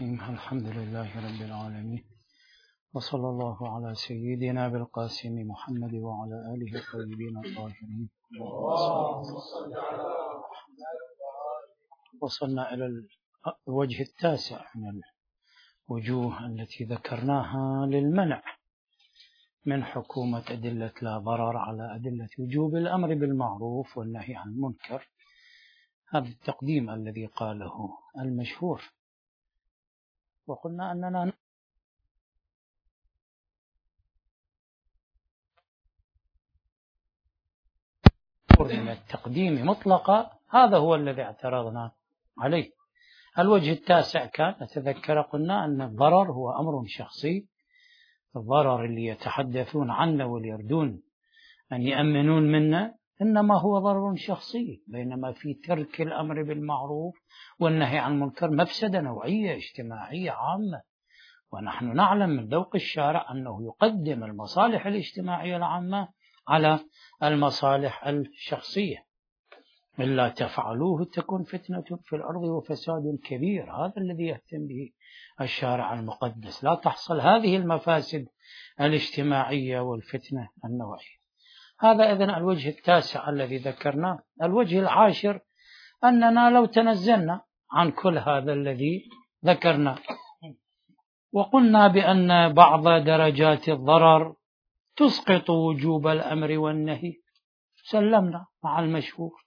الرحيم. الحمد لله رب العالمين، وصلى الله على سيدنا بالقاسم محمد وعلى آله الطيبين الطاهرين. وصلنا إلى الوجه التاسع من الوجوه التي ذكرناها للمنع من حكومة أدلة لا ضرر على أدلة وجوب الأمر بالمعروف والنهي عن المنكر. هذا التقديم الذي قاله المشهور، وقلنا أننا من التقديم مطلقا، هذا هو الذي اعترضنا عليه. الوجه التاسع كان نتذكر قلنا أن الضرر هو أمر شخصي، الضرر اللي يتحدثون عنه واللي يردون أن يأمنون منه إنما هو ضرر شخصي، بينما في ترك الأمر بالمعروف والنهي عن المنكر مفسدة نوعية اجتماعية عامة، ونحن نعلم من ذوق الشارع أنه يقدم المصالح الاجتماعية العامة على المصالح الشخصية. إلا تفعلوه تكون فتنة في الأرض وفساد كبير، هذا الذي يهتم به الشارع المقدس، لا تحصل هذه المفاسد الاجتماعية والفتنة النوعية. هذا إذن الوجه التاسع الذي ذكرناه. الوجه العاشر أننا لو تنزلنا عن كل هذا الذي ذكرنا وقلنا بأن بعض درجات الضرر تسقط وجوب الأمر والنهي، سلمنا مع المشهور،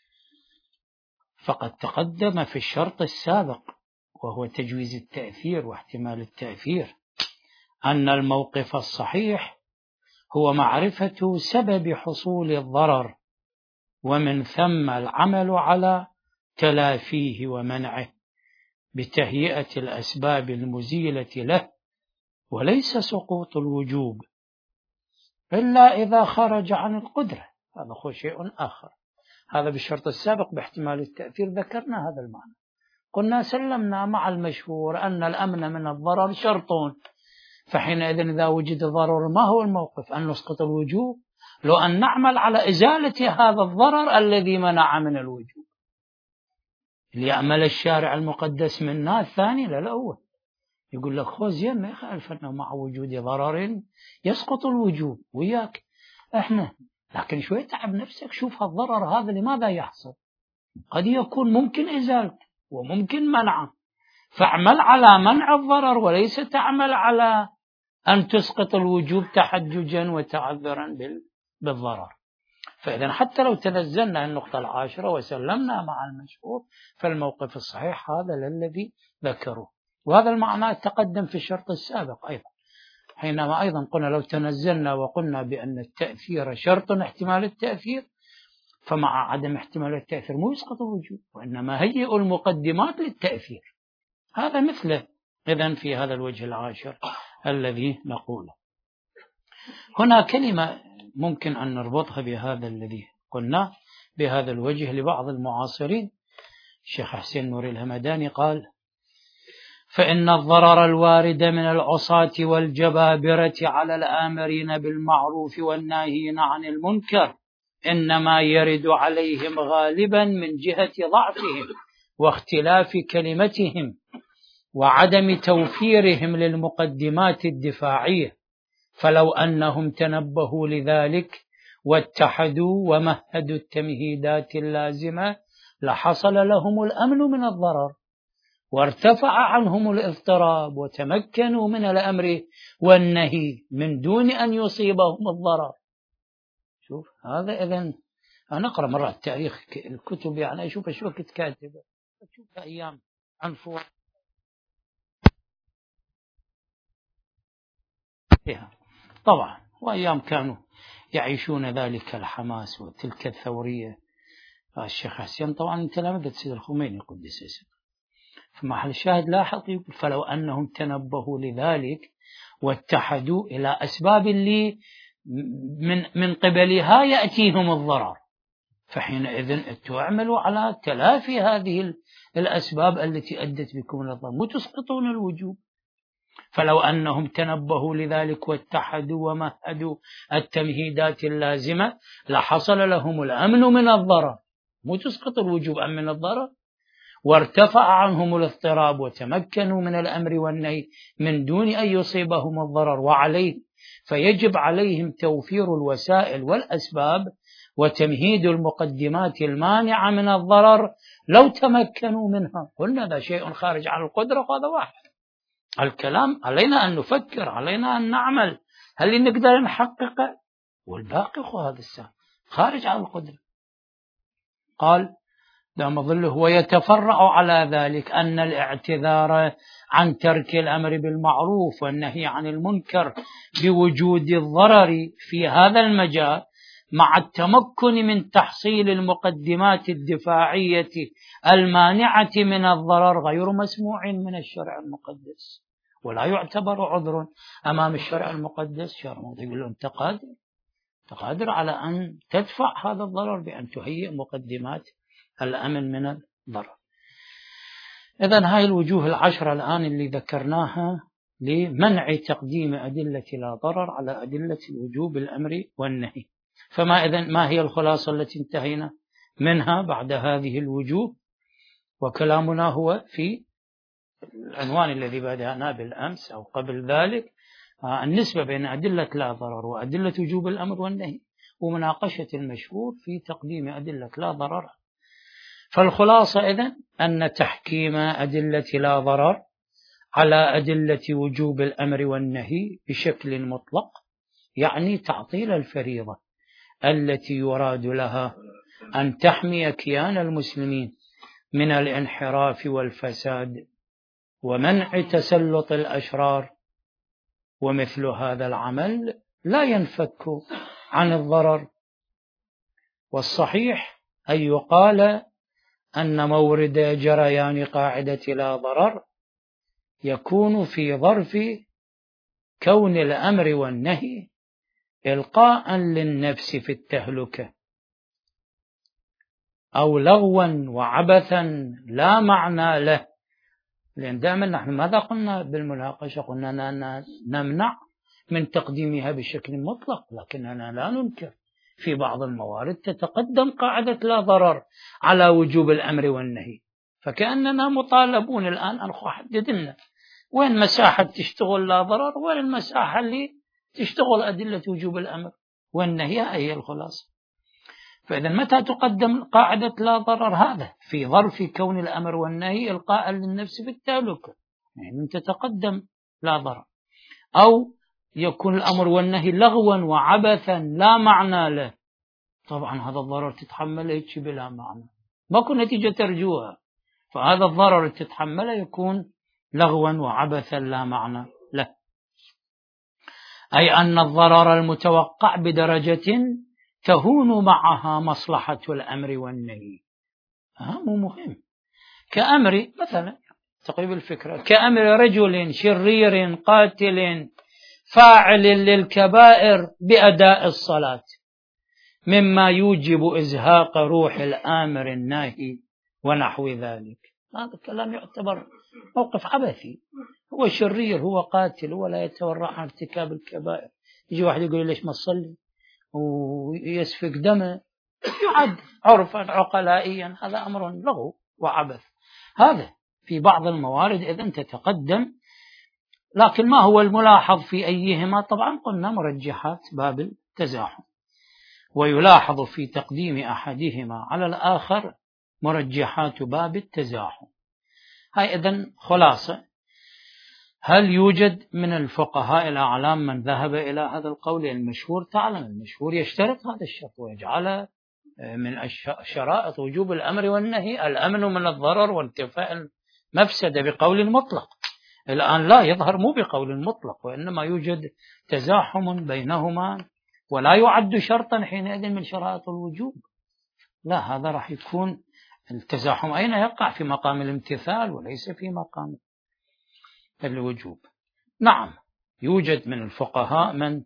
فقد تقدم في الشرط السابق وهو تجويز التأثير واحتمال التأثير أن الموقف الصحيح هو معرفة سبب حصول الضرر، ومن ثم العمل على تلافيه ومنعه بتهيئة الأسباب المزيلة له، وليس سقوط الوجوب إلا إذا خرج عن القدرة، هذا هو شيء آخر. هذا بالشرط السابق باحتمال التأثير ذكرنا هذا المعنى، قلنا سلمنا مع المشهور أن الأمن من الضرر شرط، فحينئذ إذا وجد ضرر ما هو الموقف؟ أن نسقط الوجوب، لو أن نعمل على إزالة هذا الضرر الذي منع من الوجوب. ليعمل الشارع المقدس منا الثاني للأول، يقول لك خوز ما يخالف أنه مع وجود ضرر يسقط الوجوب وياك إحنا، لكن شوي تعب نفسك، شوف الضرر هذا لماذا يحصل، قد يكون ممكن إزالته وممكن منعه، فاعمل على منع الضرر وليس تعمل على أن تسقط الوجوب تحججا وتعذرا بالضرر. فإذا حتى لو تنزلنا النقطة العاشرة وسلمنا مع المشهور، فالموقف الصحيح هذا الذي ذكروه، وهذا المعنى تقدم في الشرط السابق أيضا، حينما أيضا قلنا لو تنزلنا وقلنا بأن التأثير شرط احتمال التأثير، فمع عدم احتمال التأثير مو يسقط الوجوب، وإنما هيئ المقدمات للتأثير، هذا مثله. إذن في هذا الوجه العاشر الذي نقوله هنا كلمة ممكن أن نربطها بهذا الذي قلنا بهذا الوجه لبعض المعاصرين. الشيخ حسين نور الهمداني قال: فإن الضرر الوارد من العصاة والجبابرة على الآمرين بالمعروف والناهين عن المنكر إنما يرد عليهم غالبا من جهة ضعفهم واختلاف كلمتهم وعدم توفيرهم للمقدمات الدفاعية، فلو أنهم تنبهوا لذلك واتحدوا ومهدوا التمهيدات اللازمة لحصل لهم الأمن من الضرر وارتفع عنهم الاضطراب وتمكنوا من الأمر والنهي من دون أن يصيبهم الضرر. شوف هذا. إذن أنا أقرأ مرات تاريخ الكتب، يعني أشوف شو وقت كاتبة، أشوف أيام عنفوة فيها طبعا، وأيام كانوا يعيشون ذلك الحماس وتلك الثورية. الشيخ حسين طبعا من تلامذة سيد الخميني قدس سره، فمحل الشاهد لاحظ يقول: فلو أنهم تنبهوا لذلك واتحدوا إلى أسباب اللي من قبلها يأتيهم الضرر، فحينئذ تعملوا على تلافي هذه الأسباب التي أدت بكم إلى الضرر، وتسقطون الوجوب. فلو أنهم تنبهوا لذلك واتحدوا ومهدوا التمهيدات اللازمة لحصل لهم الأمن من الضرر، مو تسقط الوجوب أم من الضرر. وارتفع عنهم الاضطراب وتمكنوا من الأمر والنهي من دون أن يصيبهم الضرر وعليه، فيجب عليهم توفير الوسائل والأسباب وتمهيد المقدمات المانعة من الضرر لو تمكنوا منها. قلنا هذا شيء خارج عن القدرة، وهذا واحد. الكلام علينا أن نفكر، علينا أن نعمل، هل نقدر نحققه؟ والباقي هذا السهم خارج عن القدرة. قال دام ظله ويتفرع على ذلك أن الاعتذار عن ترك الأمر بالمعروف والنهي عن المنكر بوجود الضرر في هذا المجال مع التمكن من تحصيل المقدمات الدفاعية المانعة من الضرر غير مسموع من الشرع المقدس، ولا يعتبر عذر أمام الشرع المقدس. شرع يقول له أنت قادر على أن تدفع هذا الضرر بأن تهيئ مقدمات الأمن من الضرر. إذن هاي الوجوه العشرة الآن اللي ذكرناها لمنع تقديم أدلة لا ضرر على أدلة الوجوب الأمر والنهي. ما هي الخلاصة التي انتهينا منها بعد هذه الوجوه؟ وكلامنا هو في العنوان الذي بدأنا بالأمس أو قبل ذلك، النسبة بين أدلة لا ضرر وأدلة وجوب الأمر والنهي ومناقشة المشهور في تقديم أدلة لا ضرر. فالخلاصة إذن أن تحكيم أدلة لا ضرر على أدلة وجوب الأمر والنهي بشكل مطلق يعني تعطيل الفريضة التي يراد لها أن تحمي كيان المسلمين من الانحراف والفساد ومنع تسلط الأشرار، ومثل هذا العمل لا ينفك عن الضرر. والصحيح أن يقال أن مورد جريان قاعدة لا ضرر يكون في ظرف كون الأمر والنهي إلقاء للنفس في التهلكة أو لغوا وعبثا لا معنى له. لأن دائما نحن ماذا قلنا بالمناقشة؟ قلنا نمنع من تقديمها بشكل مطلق، لكننا لا ننكر في بعض الموارد تتقدم قاعدة لا ضرر على وجوب الأمر والنهي، فكأننا مطالبون الآن أن نحدد لنا وين مساحة تشتغل لا ضرر وين المساحة اللي تشتغل أدلة وجوب الأمر والنهي. هي الخلاصة. فإذا متى تقدم قاعدة لا ضرر؟ هذا في ظرف كون الأمر والنهي إلقاء للنفس في التهلكة، يعني تتقدم لا ضرر، أو يكون الأمر والنهي لغوا وعبثا لا معنى له. طبعا هذا الضرر تتحمله هيك بلا معنى، ماكو نتيجة ترجوها، فهذا الضرر تتحمله يكون لغوا وعبثا لا معنى له. أي أن الضرر المتوقع بدرجة تهون معها مصلحة الأمر والنهي. مو مهم كأمر مثلا تقريب الفكرة كأمر رجل شرير قاتل فاعل للكبائر بأداء الصلاة مما يوجب إزهاق روح الآمر الناهي ونحو ذلك. هذا الكلام يعتبر موقف عبثي. هو شرير، هو قاتل، ولا يتورع عن ارتكاب الكبائر. يجي واحد يقول ليش ما تصلي ويسفك دمه، يعد عرفا عقلائيا هذا أمر لغو وعبث. هذا في بعض الموارد إذن تتقدم، لكن ما هو الملاحظ في أيهما؟ طبعا قلنا مرجحات باب التزاحم، ويلاحظ في تقديم أحدهما على الآخر مرجحات باب التزاحم. هاي إذن خلاصة. هل يوجد من الفقهاء الأعلام من ذهب إلى هذا القول المشهور؟ تعلم المشهور يشترط هذا الشرط ويجعل من شرائط وجوب الأمر والنهي الأمن من الضرر وانتفاء المفسدة بقول مطلق. الآن لا يظهر مو بقول مطلق، وإنما يوجد تزاحم بينهما ولا يعد شرطا حينئذ من شرائط الوجوب. لا، هذا راح يكون التزاحم أين يقع؟ في مقام الامتثال وليس في مقام الوجوب. نعم يوجد من الفقهاء من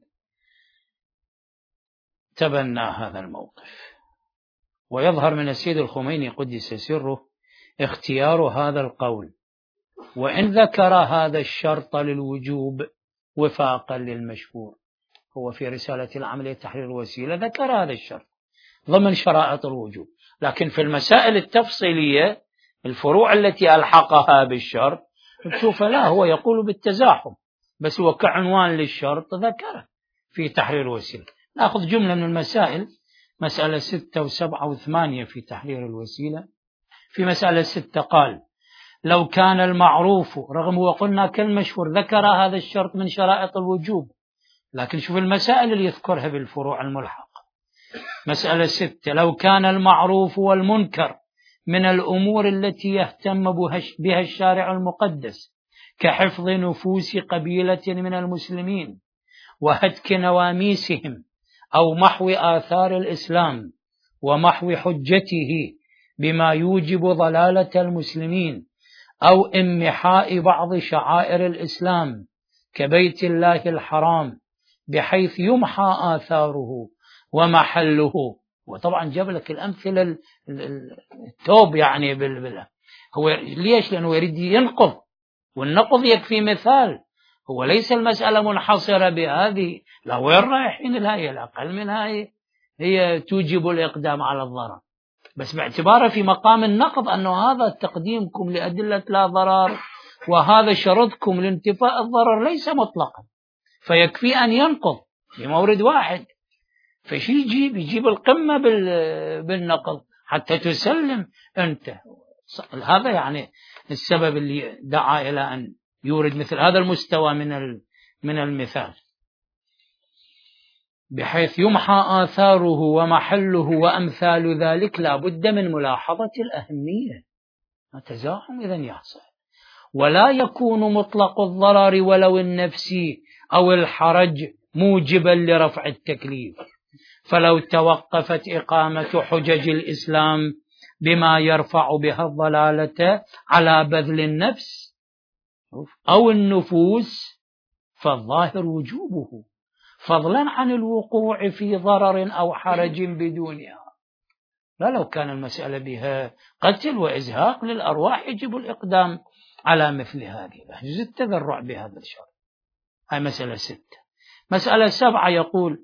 تبنى هذا الموقف، ويظهر من السيد الخميني قدس سره اختيار هذا القول، وإن ذكر هذا الشرط للوجوب وفاقا للمشهور. هو في رسالة العملية تحرير الوسيلة ذكر هذا الشرط ضمن شرائط الوجوب، لكن في المسائل التفصيلية الفروع التي ألحقها بالشرط تشوف لا هو يقول بالتزاحم، بس هو كعنوان للشرط ذكره في تحرير الوسيلة. نأخذ جملة من المسائل، مسألة 6 و7 و8 في تحرير الوسيلة. في مسألة 6 قال: لو كان المعروف، رغم وقلنا كالمشهور ذكر هذا الشرط من شرائط الوجوب، لكن شوف المسائل اللي يذكرها بالفروع الملحقة. مسألة 6: لو كان المعروف والمنكر من الأمور التي يهتم بها الشارع المقدس كحفظ نفوس قبيلة من المسلمين وهتك نواميسهم أو محو آثار الإسلام ومحو حجته بما يوجب ضلالة المسلمين أو إمحاء بعض شعائر الإسلام كبيت الله الحرام بحيث يمحى آثاره ومحله. وطبعا جاب لك الأمثلة التوب يعني هو ليش؟ لأنه يريد ينقض، والنقض يكفي مثال. هو ليس المسألة منحصرة بهذه، لا، وين رايحين الهاية؟ الأقل من هاي هي توجب الإقدام على الضرر، بس باعتباره في مقام النقض أنه هذا تقديمكم لأدلة لا ضرر وهذا شرطكم لانتفاء الضرر ليس مطلقا، فيكفي أن ينقض في مورد واحد. فشي يجيب القمة بالنقض حتى تسلم أنت. هذا يعني السبب اللي دعا إلى أن يورد مثل هذا المستوى من المثال، بحيث يمحى آثاره ومحله وأمثال ذلك. لا بد من ملاحظة الأهمية، تزاحم إذن يحصل، ولا يكون مطلق الضرر ولو النفسي أو الحرج موجبا لرفع التكليف. فلو توقفت إقامة حجج الإسلام بما يرفع بها الضلالة على بذل النفس أو النفوس فالظاهر وجوبه، فضلا عن الوقوع في ضرر أو حرج بدونها. لا، لو كان المسألة بها قتل وإزهاق للأرواح يجب الإقدام على مثل هذه، يجوز التذرع بهذا الشرط. هاي مسألة 6. مسألة 7 يقول: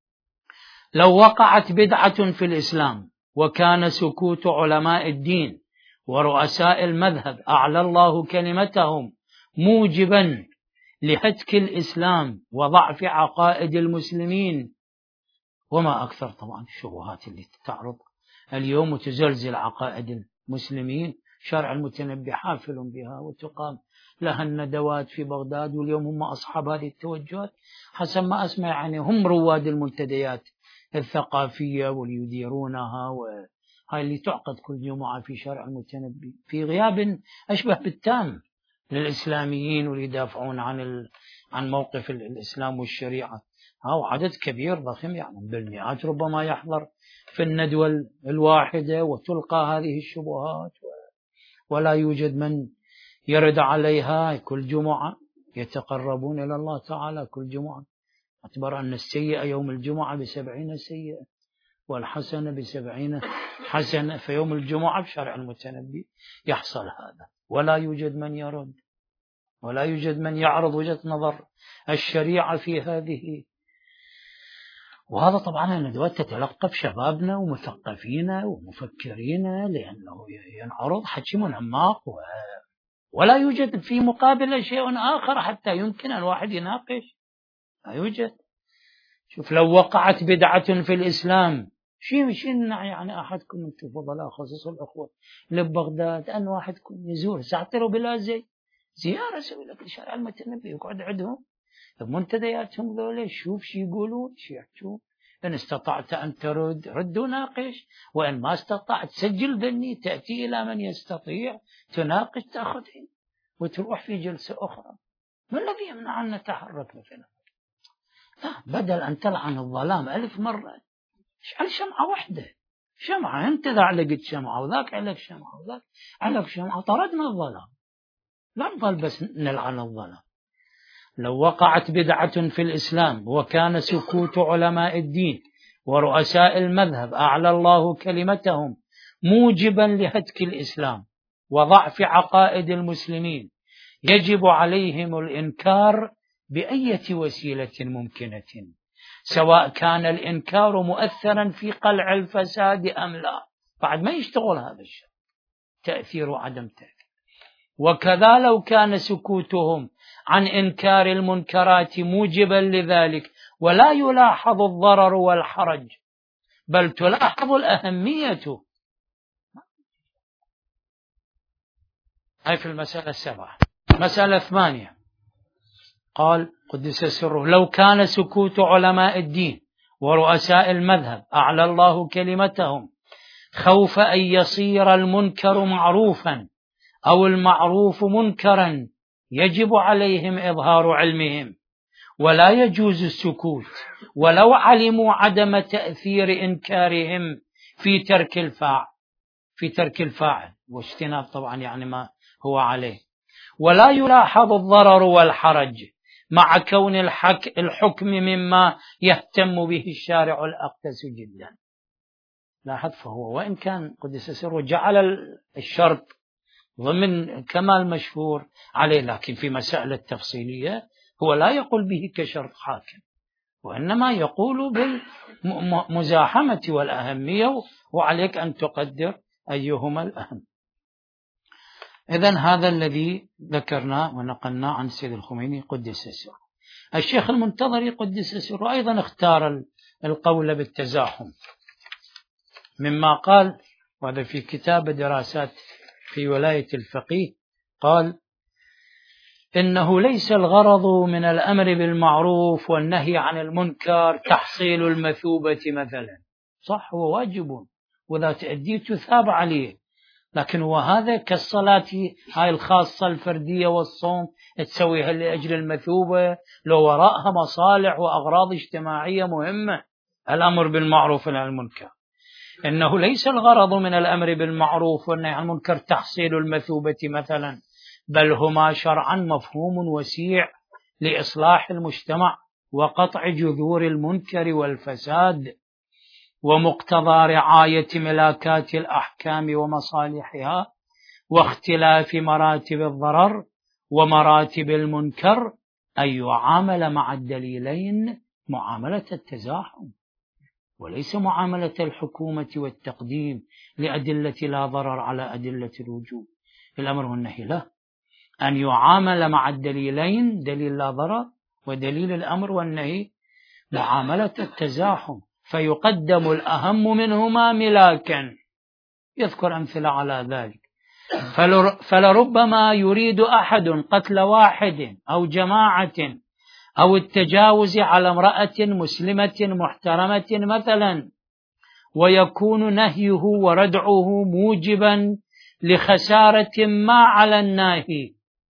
لو وقعت بدعة في الإسلام وكان سكوت علماء الدين ورؤساء المذهب أعلى الله كلمتهم موجبا لهتك الإسلام وضعف عقائد المسلمين. وما أكثر طبعا الشبهات اللي تعرض اليوم وتزلزل عقائد المسلمين. شارع المتنبي حافل بها وتقام لها الندوات في بغداد، واليوم هم أصحاب هذه التوجهات حسب ما أسمع، يعني هم رواد المنتديات الثقافية واللي يديرونها، وهاي اللي تعقد كل جمعة في شارع المتنبي في غياب أشبه بالتام للإسلاميين واللي يدافعون عن موقف الإسلام والشريعة. أو عدد كبير ضخم يعني بالمئات ربما يحضر في الندوة الواحدة وتلقى هذه الشبهات، ولا يوجد من يرد عليها. كل جمعة يتقربون إلى الله تعالى كل جمعة، اعتبر أن السيئة يوم الجمعة ب70 سيئة والحسنة ب70 حسنة. في يوم الجمعة بشارع المتنبي يحصل هذا، ولا يوجد من يرد ولا يوجد من يعرض وجهة نظر الشريعة في هذه. وهذا طبعا الندوات تتلقف شبابنا ومثقفينا ومفكرين، لأنه ينعرض حكي منمق ولا يوجد في مقابله شيء آخر حتى يمكن أن واحد يناقش. لا يوجد. شوف، لو وقعت بدعة في الإسلام، شيء يعني أحدكم أنتم فضلاء خصوصا الأخوة لبغداد أن واحدكم يزور ساعتروا بلا زيارة سوي لك شارع المتنبي يقعد عندهم منتدياتهم ذولا، شوف شي يقولون شي يحجون. إن استطعت أن ترد رد وناقش، وإن ما استطعت سجل ذني تأتي إلى من يستطيع تناقش تأخذين وتروح في جلسة أخرى. ما الذي يمنع أن نتحرك مثلا؟ لا، بدل أن تلعن الظلام 1000 مرة اشعل شمعة واحدة، شمعة أنت ذا علقت شمعة وذاك علق شمعة وذاك علق شمعة، طردنا الظلام. لا نظل بس نلعن الظلام. لو وقعت بدعة في الإسلام وكان سكوت علماء الدين ورؤساء المذهب أعلى الله كلمتهم موجبا لهتك الإسلام وضعف عقائد المسلمين، يجب عليهم الإنكار بأية وسيلة ممكنة، سواء كان الإنكار مؤثرا في قلع الفساد أم لا. بعد ما يشتغل هذا الشيء، تأثير وعدم تأثير. وكذا لو كان سكوتهم عن إنكار المنكرات موجبا لذلك ولا يلاحظ الضرر والحرج بل تلاحظ الأهمية. هاي في المسألة 7. مسألة 8 قال قدس سره: لو كان سكوت علماء الدين ورؤساء المذهب أعلى الله كلمتهم خوف أن يصير المنكر معروفا أو المعروف منكرا يجب عليهم إظهار علمهم ولا يجوز السكوت ولو علموا عدم تأثير إنكارهم في ترك الفاعل واجتناب طبعا يعني ما هو عليه، ولا يلاحظ الضرر والحرج مع كون الحكم مما يهتم به الشارع الأقدس جدا. لاحظ، فهو وإن كان قدس سره جعل الشرط ضمن كمال مشهور عليه، لكن في مسائل التفصيلية هو لا يقول به كشرط حاكم، وإنما يقول بالمزاحمة والأهمية، وعليك أن تقدر أيهما الأهم. إذن هذا الذي ذكرناه ونقلناه عن سيد الخميني قدس سره. الشيخ المنتظري قدس سره أيضا اختار القول بالتزاحم، مما قال، وهذا في كتاب دراسات في ولاية الفقيه، قال: إنه ليس الغرض من الأمر بالمعروف والنهي عن المنكر تحصيل المثوبة مثلا. صح، هو واجب وإذا تأديه تثاب عليه، لكن هو هذا كالصلاة هاي الخاصة الفردية والصوم تسويها لأجل المثوبة، لو وراءها مصالح وأغراض اجتماعية مهمة. الأمر بالمعروف والنهي عن المنكر إنه ليس الغرض من الأمر بالمعروف والنهي عن المنكر تحصيل المثوبة مثلا، بل هما شرعا مفهوم وسيع لإصلاح المجتمع وقطع جذور المنكر والفساد، ومقتضى رعاية ملاكات الأحكام ومصالحها، واختلاف مراتب الضرر ومراتب المنكر أن يعامل مع الدليلين معاملة التزاحم، وليس معاملة الحكومة والتقديم لأدلة لا ضرر على أدلة الوجوب. الأمر والنهي له أن يعامل مع الدليلين، دليل لا ضرر ودليل الأمر والنهي، معاملة التزاحم، فيقدم الأهم منهما ملاكا. يذكر أمثلة على ذلك: فلربما يريد أحد قتل واحد أو جماعة أو التجاوز على امرأة مسلمة محترمة مثلا، ويكون نهيه وردعه موجبا لخسارة ما على الناهي،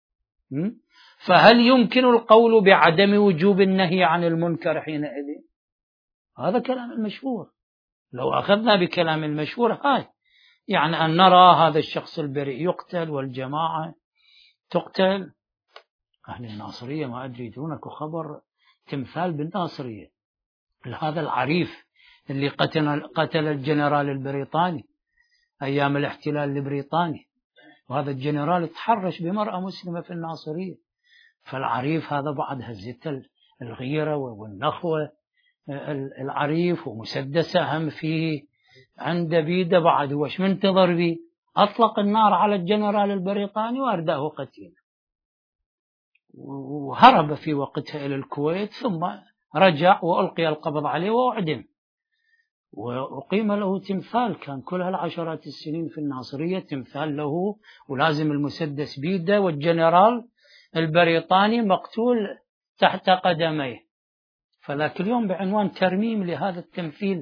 فهل يمكن القول بعدم وجوب النهي عن المنكر حينئذ؟ هذا كلام المشهور. لو أخذنا بكلام المشهور هاي يعني أن نرى هذا الشخص البريء يقتل والجماعة تقتل. أهل الناصرية ما أدري يدرونك خبر تمثال بالناصرية، هذا العريف اللي قتل الجنرال البريطاني أيام الاحتلال البريطاني، وهذا الجنرال تحرش بمرأة مسلمة في الناصرية. فالعريف هذا بعد هزة الغيرة والنخوة، العريف ومسدسة هم فيه عند بيده، بعد هو ايش منتظر بيه؟ أطلق النار على الجنرال البريطاني وأرداه قتيلا، وهرب في وقتها إلى الكويت، ثم رجع وألقي القبض عليه وأعدم، وأقيم له تمثال كان كل هالعشرات السنين في الناصرية تمثال له، ولازم المسدس بيده، والجنرال البريطاني مقتول تحت قدميه. فذاك اليوم بعنوان ترميم لهذا التمثال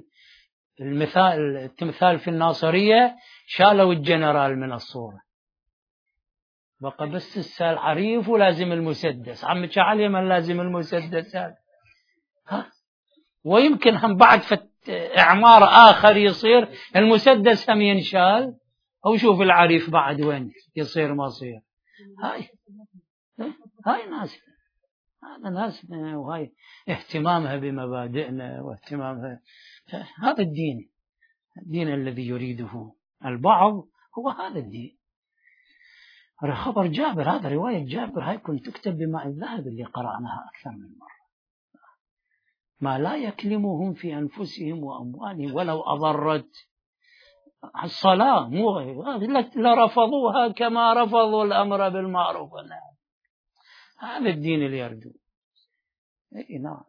في الناصرية شالوا الجنرال من الصورة، بقى بس السال عريف ولازم المسدس. عم علي من لازم المسدس هذا، ويمكن هم بعد إعمار آخر يصير المسدس هم ينشال، أو شوف العريف بعد وين يصير مصير. هاي ناس، هذا ناس، وهاي اهتمامها بمبادئنا واهتمامها. هذا الدين الذي يريده البعض هو هذا الدين. خبر جابر، هذا رواية جابر، هاي كنت تكتب بماء الذهب اللي قرأناها أكثر من مرة. ما لا يكلمهم في أنفسهم وأموالهم ولو أضرت الصلاة مو لرفضوها كما رفضوا الأمر بالمعروف والنهي. هذا الدين اللي يرجو. اي نعم.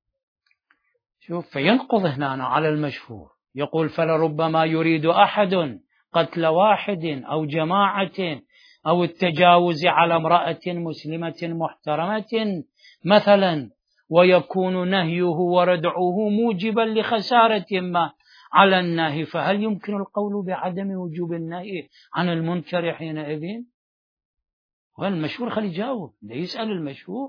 شوف، فينقض هنا على المشهور، يقول فلربما يريد أحد قتل واحد أو جماعة أو التجاوز على امرأة مسلمة محترمة مثلا، ويكون نهيه وردعه موجبا لخسارة ما على النهي، فهل يمكن القول بعدم وجوب النهي عن المنكر حينئذ؟ والمشهور خلي يجاوب، يسأل المشهور.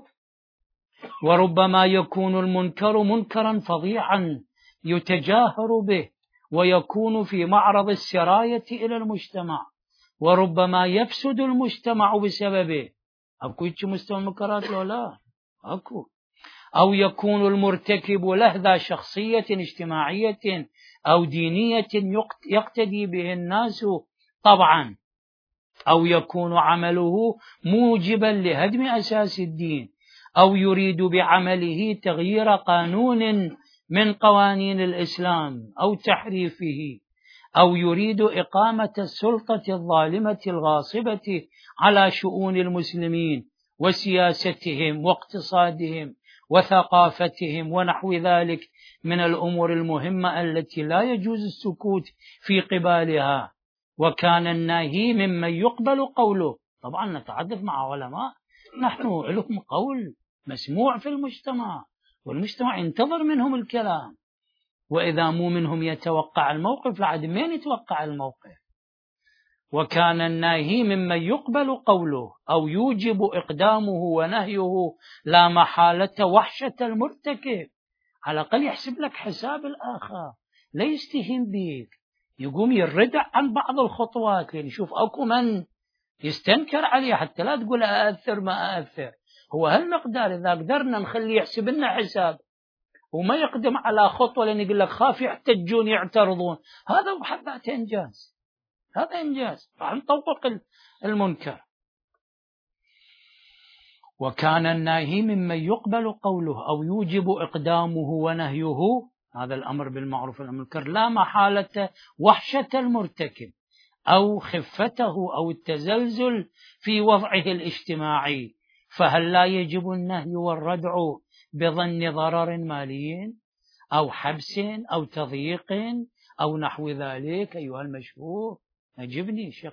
وربما يكون المنكر منكرا فظيعا يتجاهر به ويكون في معرض السراية إلى المجتمع، وربما يفسد المجتمع بسببه. أكو مستوى المنكرات لو لا أكو. أو يكون المرتكب له ذا شخصية اجتماعية أو دينية يقتدي به الناس طبعا، أو يكون عمله موجبا لهدم أساس الدين، أو يريد بعمله تغيير قانون من قوانين الإسلام أو تحريفه، أو يريد إقامة السلطة الظالمة الغاصبة على شؤون المسلمين وسياستهم واقتصادهم وثقافتهم ونحو ذلك من الأمور المهمة التي لا يجوز السكوت في قبالها. وكان الناهي ممن يقبل قوله. طبعا نتحدث مع علماء نحن لهم قول مسموع في المجتمع، والمجتمع ينتظر منهم الكلام، وإذا مو منهم يتوقع الموقف لعد من يتوقع الموقف. وكان الناهي ممن يقبل قوله أو يوجب إقدامه ونهيه لا محالة وحشة المرتكب، على الأقل يحسب لك حساب الآخر، لا يستهين بيك، يقوم يردع عن بعض الخطوات، لأن يشوف أكو من يستنكر عليه حتى لا تقول أأثر ما أأثر. هو هالمقدار إذا قدرنا نخليه يحسب لنا حساب وما يقدم على خطوة، لأن يقول لك خاف يحتجون يعترضون، هذا بحد ذاته إنجاز، هذا إنجاز، راح نطوق المنكر. وكان الناهي ممن يقبل قوله أو يوجب إقدامه ونهيه، هذا الأمر بالمعروف والمنكر، لا محالة وحشة المرتكب أو خفته أو التزلزل في وضعه الاجتماعي، فهل لا يجب النهي والردع بظن ضرر مالي أو حبس أو تضييق أو نحو ذلك أيها المشهور؟ أجبني شيخ.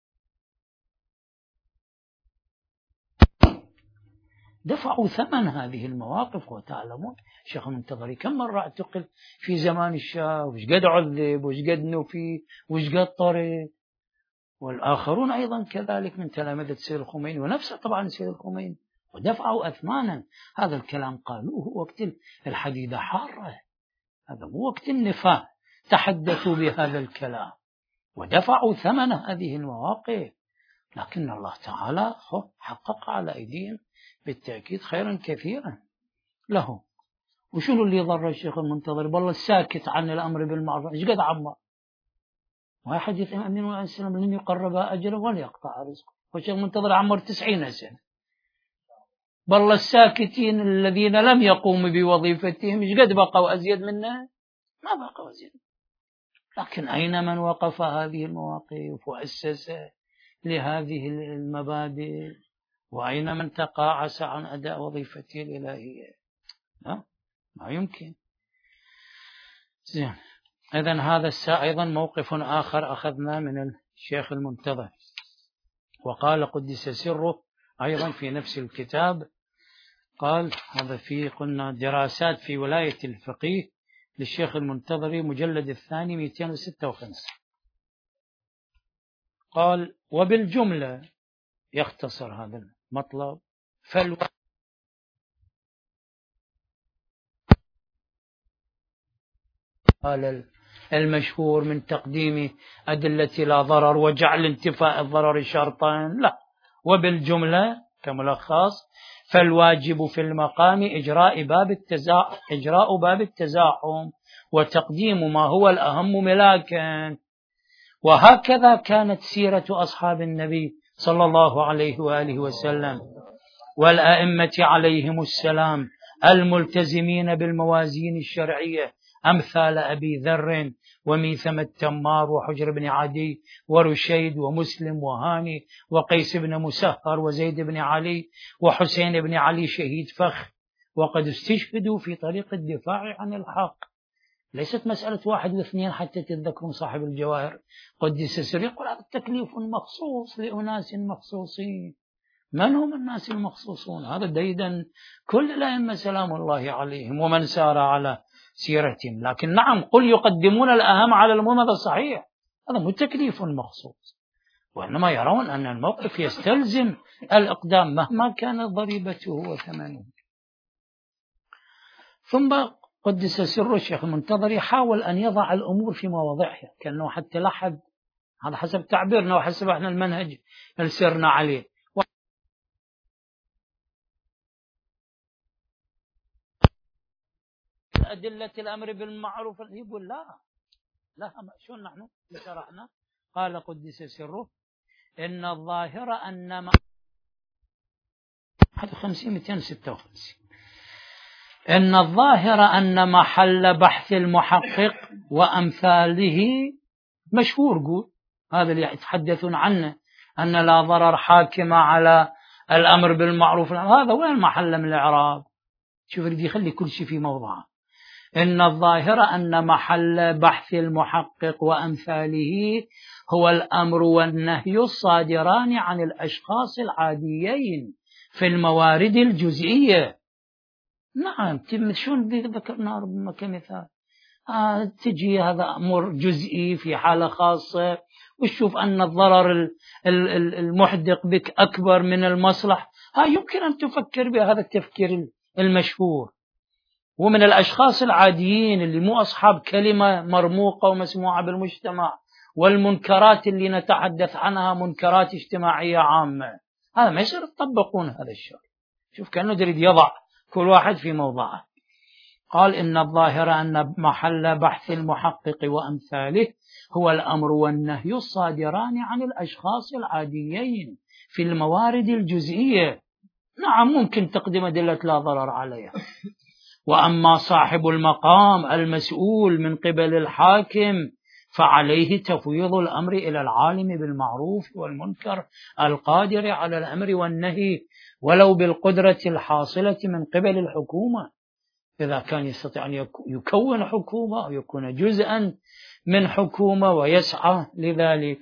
دفعوا ثمن هذه المواقف، وتعلمون شيخ المنتظري كم مرة اعتقل في زمان الشاه، وش قد عذب وش قد نفي وش قد طرد، والآخرون أيضا كذلك من تلامذة سيد الخميني، ونفسه طبعا سيد الخميني، ودفعوا أثمانا. هذا الكلام قالوه وقت الحديدة حارة، هذا مو وقت النفاق تحدثوا بهذا الكلام ودفعوا ثمن هذه المواقف. لكن الله تعالى حقق على أيديهم بالتأكيد خيرا كثيرا له. وشنو اللي ضر الشيخ المنتظر؟ والله الساكت عن الأمر بالمعروف ايش قد عمر، واحد يتأمن عليه السلام لن يقرب أجره ولا يقطع رزقه، والشيخ المنتظر عمر 90 سنة. والله الساكتين الذين لم يقوموا بوظيفتهم ايش قد بقوا أزيد منه؟ ما بقوا أزيد. لكن أين من وقف هذه المواقف وأسس لهذه المبادئ؟ وأين من تقاعس عن أداء وظيفته الإلهية؟ لا، ما يمكن. زين، إذن هذا أيضا موقف آخر أخذنا من الشيخ المنتظر. وقال قدس سره أيضا في نفس الكتاب، قال هذا في قلنا دراسات في ولاية الفقيه للشيخ المنتظري مجلد الثاني 256، قال وبالجملة يختصر هذا المطلب، قال المشهور من تقديم أدلة لا ضرر وجعل انتفاء الضرر شرطا، لا، وبالجملة كملخص فالواجب في المقام إجراء باب التزاحم وتقديم ما هو الأهم ملاكا. وهكذا كانت سيرة أصحاب النبي صلى الله عليه وآله وسلم والأئمة عليهم السلام الملتزمين بالموازين الشرعية أمثال أبي ذر وميثم التمار وحجر بن عدي ورشيد ومسلم وهاني وقيس بن مسهر وزيد بن علي وحسين بن علي شهيد فخ، وقد استشهدوا في طريق الدفاع عن الحق. ليست مسألة واحد واثنين حتى تتذكرون صاحب الجواهر قدس سره يقول هذا التكليف مخصوص لأناس مخصوصين. من هم الناس المخصوصون؟ هذا ديدا كل الأئمة سلام الله عليهم ومن سار على سيرتهم. لكن نعم قل يقدمون الأهم على المنهج الصحيح، هذا مو تكليف مخصوص، وإنما يرون أن الموقف يستلزم الإقدام مهما كانت ضريبته وثمنه. ثم قدس سر الشيخ المنتظر يحاول أن يضع الأمور في مواضعها، كأنه حتى لاحظ هذا حسب تعبيرنا وحسب احنا المنهج اللي سرنا عليه. أدلة الأمر بالمعروف يقول لا شو نحن شرحنا. قال قدس سره إن الظاهر أن 256 إن الظاهر أن محل بحث المحقق وأمثاله مشهور، قول هذا اللي يتحدثون عنه أن لا ضرر حاكم على الأمر بالمعروف، هذا وين محل من الإعراب؟ شوف يريد يخلي كل شيء في موضعه. إن الظاهر أن محل بحث المحقق وأمثاله هو الأمر والنهي الصادران عن الأشخاص العاديين في الموارد الجزئية. نعم شون ذكرنا ربما كمثال تجي هذا أمر جزئي في حالة خاصة وتشوف أن الضرر المحدق بك أكبر من المصلح، يمكن أن تفكر بهذا التفكير المشهور. ومن الأشخاص العاديين اللي مو أصحاب كلمة مرموقة ومسموعة بالمجتمع، والمنكرات اللي نتحدث عنها منكرات اجتماعية عامة، هذا ما يصير تطبقون هذا الشيء. شوف كأنه يريد يضع كل واحد في موضعه. قال إن الظاهر أن محل بحث المحقق وأمثاله هو الأمر والنهي الصادران عن الأشخاص العاديين في الموارد الجزئية. نعم ممكن تقدم أدلة لا ضرر عليها. وأما صاحب المقام المسؤول من قبل الحاكم فعليه تفويض الأمر إلى العالم بالمعروف والمنكر القادر على الأمر والنهي ولو بالقدرة الحاصلة من قبل الحكومة، إذا كان يستطيع أن يكون حكومة أو يكون جزءا من حكومة ويسعى لذلك.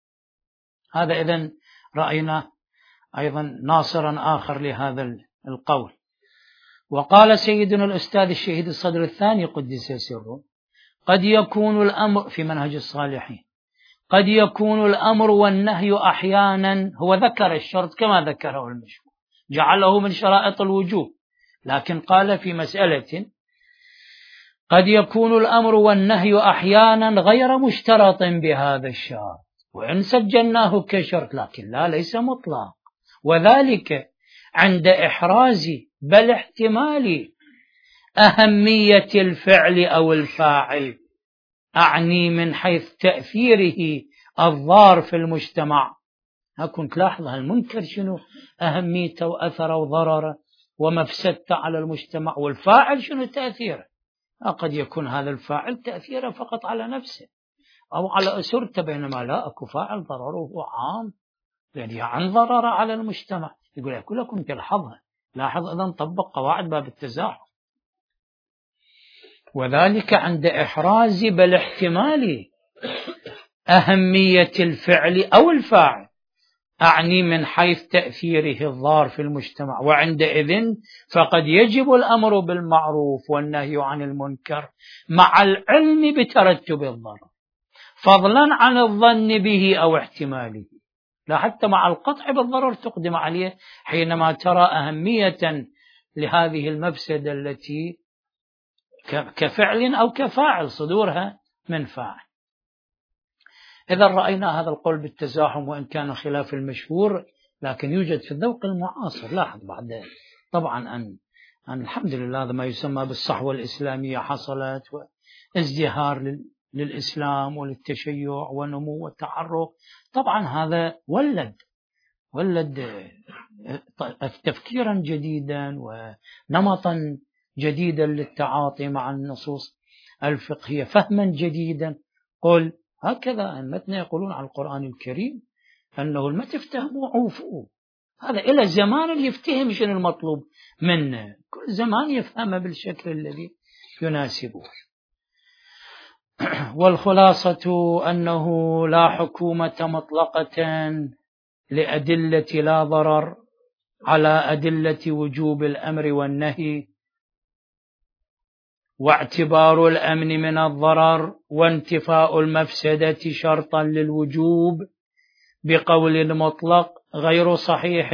هذا إذن رأينا أيضا ناصرا آخر لهذا القول. وقال سيدنا الأستاذ الشهيد الصدر الثاني قدس سره قد يكون الأمر في منهج الصالحين قد يكون الأمر والنهي أحيانا، هو ذكر الشرط كما ذكره المشهور جعله من شرائط الوجوب، لكن قال في مسألة قد يكون الأمر والنهي أحيانا غير مشترط بهذا الشرط وإن سجلناه كشرط، لكن ليس مطلق، وذلك عند إحراز بل احتمال أهمية الفعل أو الفاعل، أعني من حيث تأثيره الضار في المجتمع. كنت لاحظ المنكر شنو أهميته وأثره وضرره ومفسدته على المجتمع، والفاعل شنو تأثيره. قد يكون هذا الفاعل تأثيره فقط على نفسه أو على أسرته، بينما لا أكو فاعل ضرره عام يعني عن ضرر على المجتمع. يقول لكم تلحظها، لاحظ إذا نطبق قواعد باب التزاحم. وذلك عند إحراز بل احتمال أهمية الفعل أو الفاعل، أعني من حيث تأثيره الضار في المجتمع، وعندئذ فقد يجب الأمر بالمعروف والنهي عن المنكر مع العلم بترتب الضرر فضلا عن الظن به أو احتماله، لا حتى مع القطع بالضرر تقدم عليه حينما ترى أهمية لهذه المفسدة التي كفعل أو كفاعل صدورها من فاعل. إذا رأينا هذا القول بالتزاحم وإن كان خلاف المشهور، لكن يوجد في الذوق المعاصر. لاحظ بعد طبعا أن الحمد لله هذا ما يسمى بالصحوة الإسلامية حصلت، وازدهار للإسلام وللتشيع ونمو والتعرق، طبعا هذا ولد تفكيرا جديدا ونمطا جديدا للتعاطي مع النصوص الفقهية فهما جديدا. قل هكذا أئمتنا يقولون على القرآن الكريم أنه ما تفتهموا عوفوا، هذا إلى زمان اللي يفتهم شنو المطلوب منه، كل زمان يفهمه بالشكل الذي يناسبه. والخلاصة أنه لا حكومة مطلقة لأدلة لا ضرر على أدلة وجوب الأمر والنهي، واعتبار الأمن من الضرر وانتفاء المفسدة شرطا للوجوب بقول المطلق غير صحيح،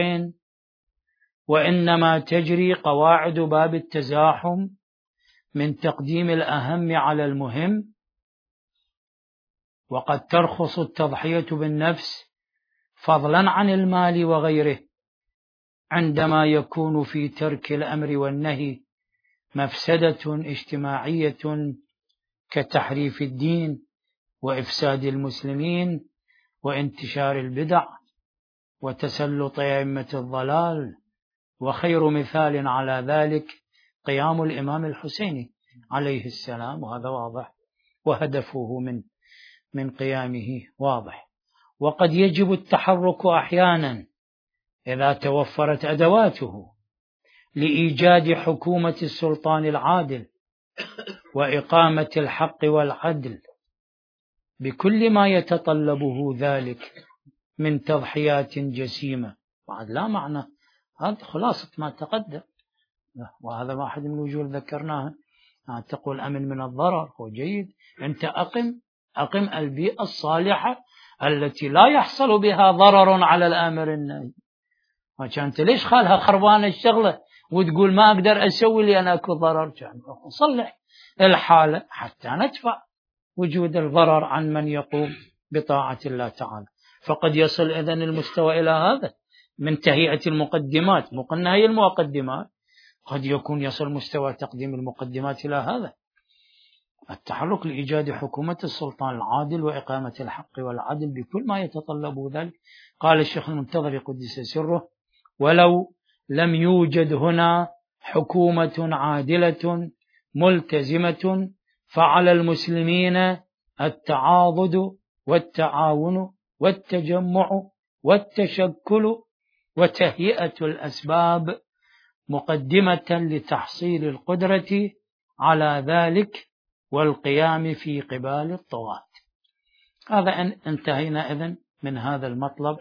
وإنما تجري قواعد باب التزاحم من تقديم الأهم على المهم، وقد ترخص التضحية بالنفس فضلا عن المال وغيره عندما يكون في ترك الأمر والنهي مفسدة اجتماعية كتحريف الدين وإفساد المسلمين وانتشار البدع وتسلط أئمة الضلال. وخير مثال على ذلك قيام الإمام الحسين عليه السلام، وهذا واضح، وهدفه من قيامه واضح. وقد يجب التحرك أحيانا إذا توفرت أدواته لإيجاد حكومة السلطان العادل وإقامة الحق والعدل بكل ما يتطلبه ذلك من تضحيات جسيمة. بعد لا معنى، هذا خلاصة ما تقدم، وهذا واحد من الوجوه ذكرناها. تقول أمن من الضرر، هو جيد، أنت أقم البيئة الصالحة التي لا يحصل بها ضرر على الآمر النهي. أنت ليش خالها خربانة الشغلة وتقول ما أقدر أسوي لي أنا أكو ضرر؟ كان نصلح الحالة حتى ندفع وجود الضرر عن من يقوم بطاعة الله تعالى. فقد يصل إذن المستوى إلى هذا من تهيئة المقدمات، مو قلنا هي المقدمات، قد يكون يصل مستوى تقديم المقدمات إلى هذا التحرك لإيجاد حكومة السلطان العادل وإقامة الحق والعدل بكل ما يتطلب ذلك. قال الشيخ المنتظر قدس سره: ولو لم يوجد هنا حكومة عادلة ملتزمة فعلى المسلمين التعاضد والتعاون والتجمع والتشكل وتهيئة الأسباب مقدمة لتحصيل القدرة على ذلك والقيام في قبال الطغاة. هذا انتهينا إذن من هذا المطلب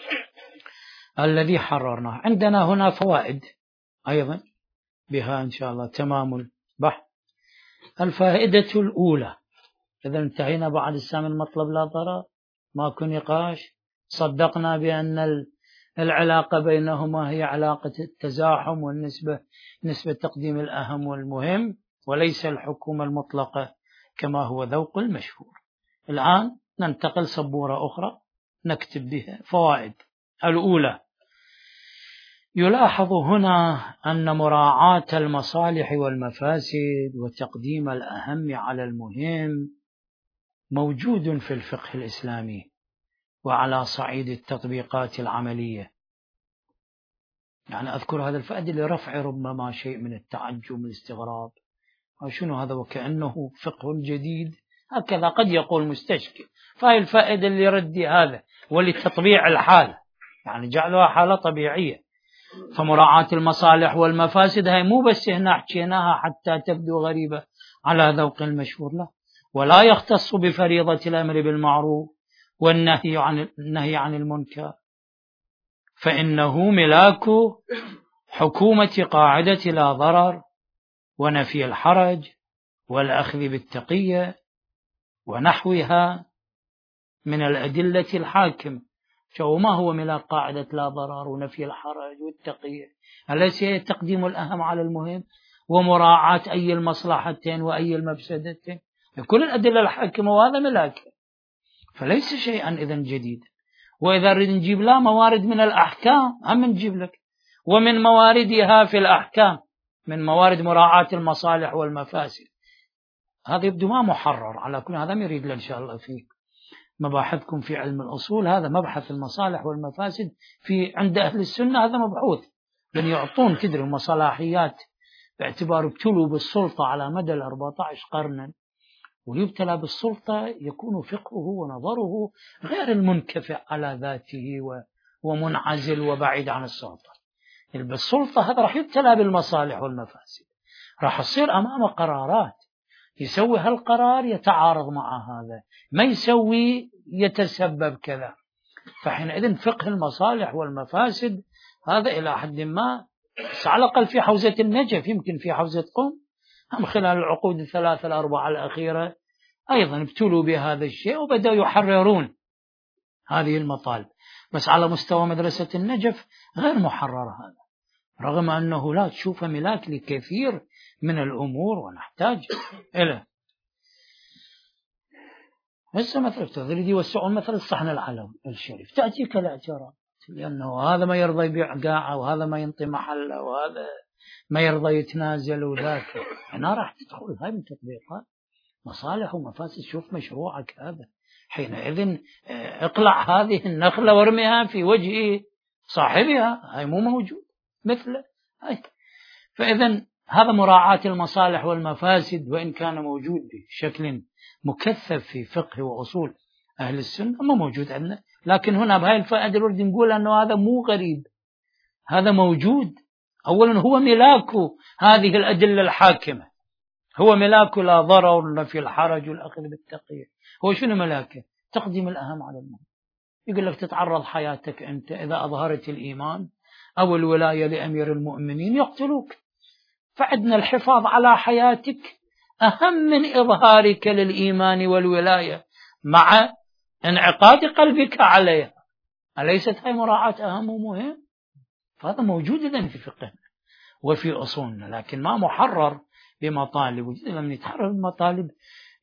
الذي حررناه. عندنا هنا فوائد أيضا بها إن شاء الله تمام البحث. الفائدة الأولى، إذا انتهينا بعد السام المطلب لا ضرر، ماكو نقاش، صدقنا بأن العلاقة بينهما هي علاقة التزاحم والنسبة، نسبة تقديم الأهم والمهم، وليس الحكومة المطلقة كما هو ذوق المشهور. الآن ننتقل سبورة أخرى نكتب بها فوائد. الأولى: يلاحظ هنا أن مراعاة المصالح والمفاسد وتقديم الأهم على المهم موجود في الفقه الإسلامي وعلى صعيد التطبيقات العملية. يعني أذكر هذا الفائدة لرفع ربما شيء من التعجب والاستغراب، شنو هذا وكأنه فقه جديد، هكذا قد يقول مستشكل. فهي الفائدة اللي ردي هذا ولتطبيع الحالة، يعني جعلها حالة طبيعية. فمراعاة المصالح والمفاسد هاي مو بس هنا حكيناها حتى تبدو غريبة على ذوق المشهور، لا، ولا يختص بفريضة الأمر بالمعروف والنهي عن المنكر، فإنه ملاك حكومة قاعدة لا ضرر ونفي الحرج والأخذ بالتقية ونحوها من الأدلة الحاكمة. شو ما هو ملاك قاعدة لا ضرر ونفي الحرج والتقية؟ أليس هي تقديم الأهم على المهم ومراعاة أي المصلحتين وأي المفسدتين؟ كل الأدلة الحاكمة وهذا ملاك، فليس شيئا إذن جديد. وإذا نريد نجيب لا موارد من الأحكام هم نجيب لك، ومن مواردها في الأحكام من موارد مراعاة المصالح والمفاسد. هذا يبدو ما محرر، على كل هذا يريد إن شاء الله في مباحثكم في علم الأصول. هذا مبحث المصالح والمفاسد في عند أهل السنة هذا مبحوث، لأن يعطون تدري المصلاحيات باعتبار ابتلوا بالسلطة على مدى 14 قرنا، وليبتلى بالسلطة يكون فقهه ونظره غير المنكفئ على ذاته ومنعزل وبعيد عن السلطة. بالسلطة هذا راح يبتلى بالمصالح والمفاسد، راح يصير أمامه قرارات، يسوي هالقرار يتعارض مع هذا، ما يسوي يتسبب كذا. فحينئذ فقه المصالح والمفاسد هذا إلى حد ما، على الأقل في حوزة النجف، يمكن في حوزة قم هم خلال العقود الثلاثة الأربعة الأخيرة أيضا ابتلوا بهذا الشيء وبدأوا يحررون هذه المطالب، بس على مستوى مدرسة النجف غير محرر هذا، رغم أنه لا تشوف ملاك لكثير من الأمور ونحتاج إلى هسه مثل تريد يوسعون مثل الصحن العلوي الشريف، تأتيك الاعتراض لأنه هذا ما يرضى يبيع قاعة وهذا ما ينطي محله وهذا ما يرضى يتنازل وذاك. هنا راح تدخل هاي من تطبيقات مصالح ومفاسد. شوف مشروعك هذا، حينئذ اقلع هذه النخلة وارميها في وجه صاحبها، هاي مو موجود مثله هاي. فإذا هذا مراعاة المصالح والمفاسد، وإن كان موجود بشكل مكثف في فقه وأصول أهل السنة ما موجود عندنا، لكن هنا بهاي الفائدة نريد نقول أنه هذا مو غريب، هذا موجود. أولا هو ملاك هذه الأدلة الحاكمة، هو ملاك لا ضرر في الحرج والأخذ بالتقية. هو شنو ملاكه؟ تقديم الأهم على المهم. يقول لك تتعرض حياتك أنت إذا أظهرت الإيمان أو الولاية لأمير المؤمنين يقتلوك، فعندنا الحفاظ على حياتك أهم من إظهارك للإيمان والولاية مع انعقاد قلبك عليها. أليست هاي مراعاة أهم ومهم؟ فهذا موجود إذن في فقهنا وفي أصولنا، لكن ما محرر بمطالب. لما يتحرر بمطالب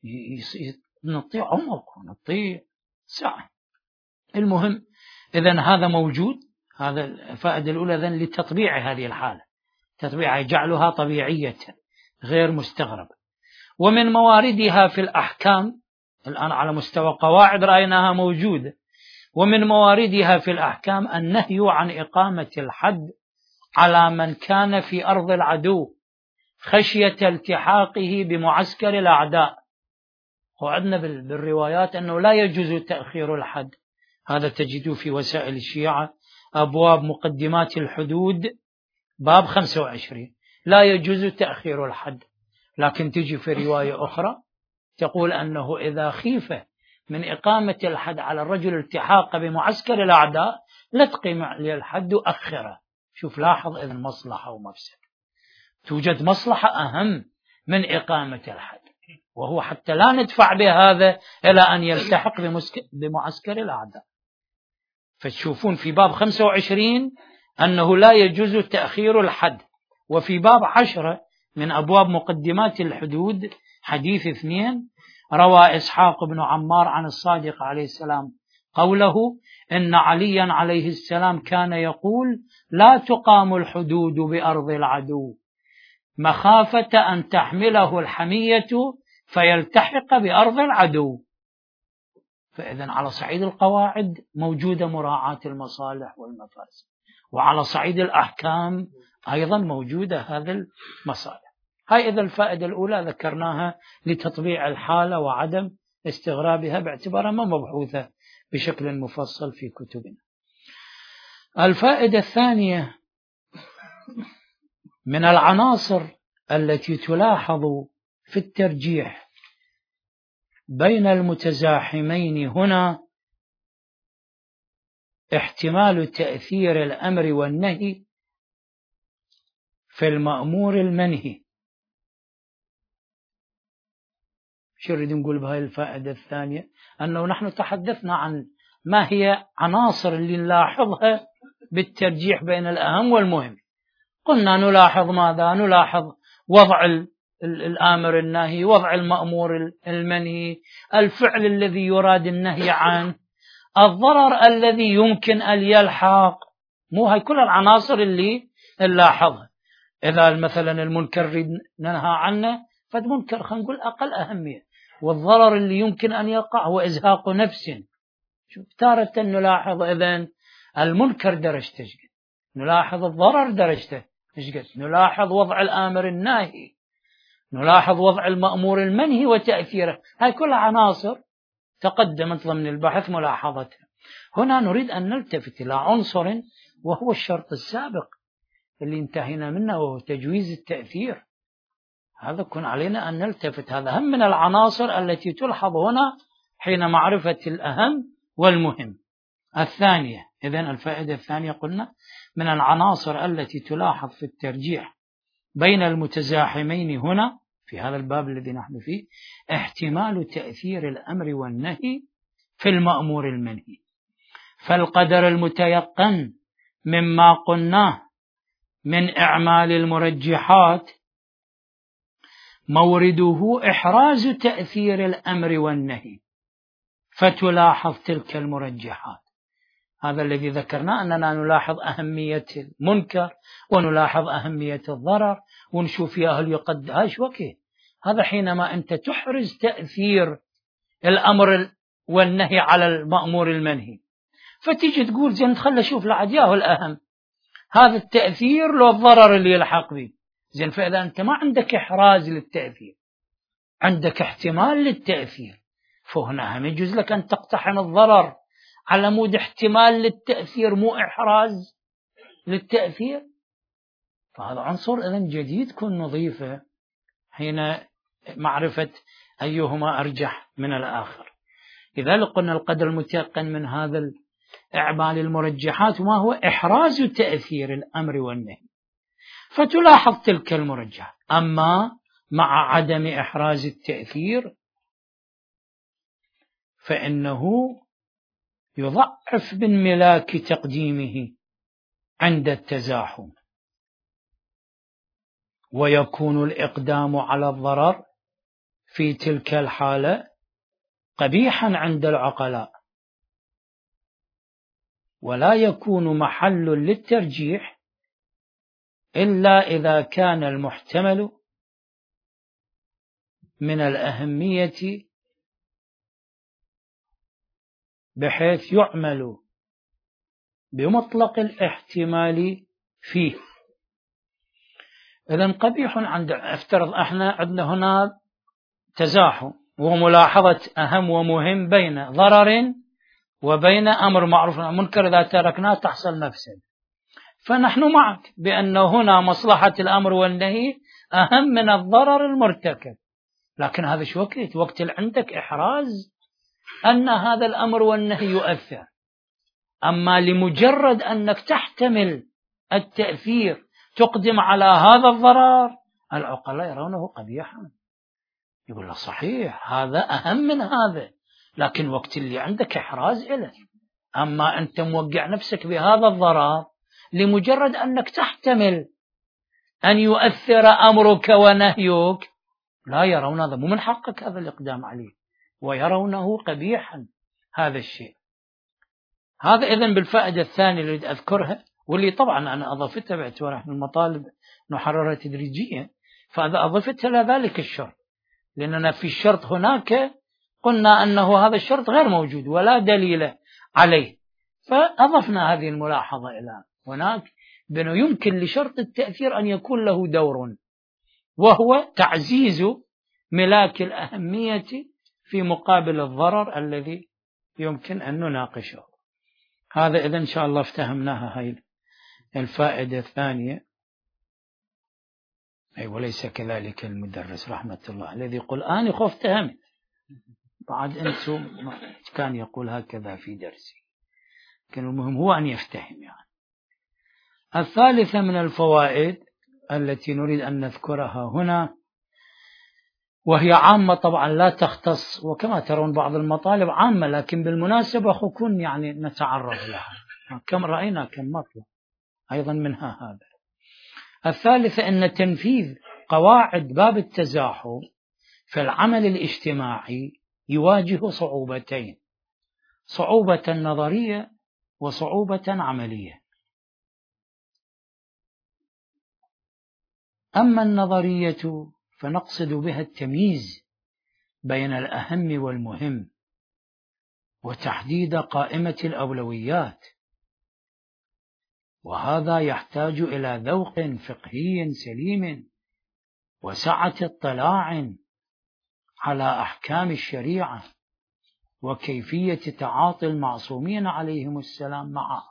نطيع عمق ونطيع سعة. المهم إذن هذا موجود. هذا الفائدة الأولى إذن لتطبيع هذه الحالة، تطبيعها جعلها طبيعية غير مستغرب. ومن مواردها في الأحكام، الآن على مستوى قواعد رأيناها موجودة، ومن مواردها في الأحكام النهي عن إقامة الحد على من كان في أرض العدو خشية التحاقه بمعسكر الأعداء. وعندنا بالروايات أنه لا يجوز تأخير الحد، هذا تجده في وسائل الشيعة أبواب مقدمات الحدود باب 25 لا يجوز تأخير الحد. لكن تجي في رواية أخرى تقول أنه إذا خيف من إقامة الحد على الرجل التحاق بمعسكر الأعداء لا تقيم عليه الحد أخره. شوف لاحظ إذن مصلحة ومفسد، توجد مصلحة أهم من إقامة الحد، وهو حتى لا ندفع بهذا إلى أن يلتحق بمعسكر الأعداء. فتشوفون في باب 25 أنه لا يجوز تأخير الحد، وفي باب 10 من أبواب مقدمات الحدود حديث 2 روى إسحاق بن عمار عن الصادق عليه السلام قوله إن عليا عليه السلام كان يقول لا تقام الحدود بأرض العدو مخافة أن تحمله الحمية فيلتحق بأرض العدو. فإذن على صعيد القواعد موجودة مراعاة المصالح والمفاسد، وعلى صعيد الأحكام أيضا موجودة هذه المصالح. هاي إذا الفائدة الأولى ذكرناها لتطبيع الحالة وعدم استغرابها باعتبارها ما مبحوثة بشكل مفصل في كتبنا. الفائدة الثانية من العناصر التي تلاحظ في الترجيح بين المتزاحمين هنا احتمال تأثير الأمر والنهي في المأمور المنهي. شو نريد نقول بهاي الفائدة الثانية؟ أنه نحن تحدثنا عن ما هي عناصر اللي نلاحظها بالترجيح بين الأهم والمهم. قلنا نلاحظ ماذا؟ نلاحظ وضع الآمر الناهي، وضع المأمور المنهي، الفعل الذي يراد النهي عنه، الضرر الذي يمكن أن يلحق. مو هاي كل العناصر اللي نلاحظها. إذا مثلا المنكر ننهى عنه فالمنكر خلينا نقول أقل أهمية، والضرر اللي يمكن أن يقع هو إزهاق نفس. شوف تارة نلاحظ إذن المنكر درجته شقد، نلاحظ الضرر درجته شقد، نلاحظ وضع الآمر الناهي، نلاحظ وضع المأمور المنهي وتأثيره، هاي كلها عناصر تقدمت ضمن البحث ملاحظتها. هنا نريد أن نلتفت إلى عنصر وهو الشرط السابق اللي انتهينا منه وهو تجويز التأثير. هذا كن علينا أن نلتفت، هذا هم من العناصر التي تلحظ هنا حين معرفة الأهم والمهم. الثانية، إذن الفائدة الثانية قلنا من العناصر التي تلاحظ في الترجيح بين المتزاحمين هنا في هذا الباب الذي نحن فيه احتمال تأثير الأمر والنهي في المأمور المنهي. فالقدر المتيقن مما قلناه من إعمال المرجحات مورده إحراز تأثير الأمر والنهي، فتلاحظ تلك المرجحات. هذا الذي ذكرنا أننا نلاحظ أهمية المنكر ونلاحظ أهمية الضرر ونشوف يا هل يقد هاش وكي. هذا حينما أنت تحرز تأثير الأمر والنهي على المأمور المنهي، فتيجي تقول زين خلنا نشوف لعد ياهو الأهم هذا التأثير لو الضرر اللي يلحق به. زين فإذا أنت ما عندك إحراز للتأثير، عندك احتمال للتأثير، فهنا هم يجوز لك أن تقتحم الضرر على مود احتمال للتأثير مو إحراز للتأثير. فهذا عنصر إذن جديد كن نضيفه حين معرفة أيهما أرجح من الآخر. لذلك قلنا القدر المتيقن من هذا إعمال المرجحات ما هو إحراز تأثير الأمر والنهي، فتلاحظ تلك المرجحات. أما مع عدم إحراز التأثير فإنه يضعف من ملاك تقديمه عند التزاحم، ويكون الإقدام على الضرر في تلك الحالة قبيحا عند العقلاء، ولا يكون محل للترجيح إلا إذا كان المحتمل من الأهمية بحيث يعمل بمطلق الاحتمال فيه. إذن قبيح عند افترض احنا عندنا هنا تزاحم وملاحظة أهم ومهم بين ضرر وبين أمر معروف منكر، إذا تركناه تحصل مفسدة. فنحن معك بأن هنا مصلحة الأمر والنهي أهم من الضرر المرتكب، لكن هذا شو وقت اللي عندك إحراز أن هذا الأمر والنهي يؤثر. أما لمجرد أنك تحتمل التأثير تقدم على هذا الضرر، العقلاء يرونه قبيحا، يقول له صحيح هذا أهم من هذا، لكن وقت اللي عندك إحراز إله. أما أنت موقع نفسك بهذا الضرر لمجرد أنك تحتمل أن يؤثر أمرك ونهيك، لا يرون هذا، مو من حقك هذا الإقدام عليه، ويرونه قبيحا هذا الشيء. هذا إذن بالفائدة الثانية اللي أذكرها، واللي طبعا أنا أضفتها باعتبار من المطالب نحررها تدريجيا، فهذا أضفتها لذلك الشرط، لأننا في الشرط هناك قلنا أنه هذا الشرط غير موجود ولا دليل عليه، فأضفنا هذه الملاحظة إلى هناك بأنه يمكن لشرط التأثير أن يكون له دور، وهو تعزيز ملاك الأهمية في مقابل الضرر الذي يمكن أن نناقشه. هذا إذن إن شاء الله افتهمناها هاي الفائدة الثانية. أي وليس كذلك المدرس رحمة الله الذي يقول أنا خف افتهمت، بعد أنتم كان يقول هكذا في درسي، لكن المهم هو أن يفتهم. يعني الثالثة من الفوائد التي نريد أن نذكرها هنا، وهي عامة طبعا لا تختص، وكما ترون بعض المطالب عامة لكن بالمناسبة خكون يعني نتعرض لها كم رأينا كم مطلب أيضا منها هذا. الثالثة أن تنفيذ قواعد باب التزاحم في العمل الاجتماعي يواجه صعوبتين، صعوبة نظرية وصعوبة عملية. أما النظرية فنقصد بها التمييز بين الأهم والمهم وتحديد قائمة الأولويات، وهذا يحتاج إلى ذوق فقهي سليم وسعة اطلاع على أحكام الشريعة وكيفية تعاطي المعصومين عليهم السلام معها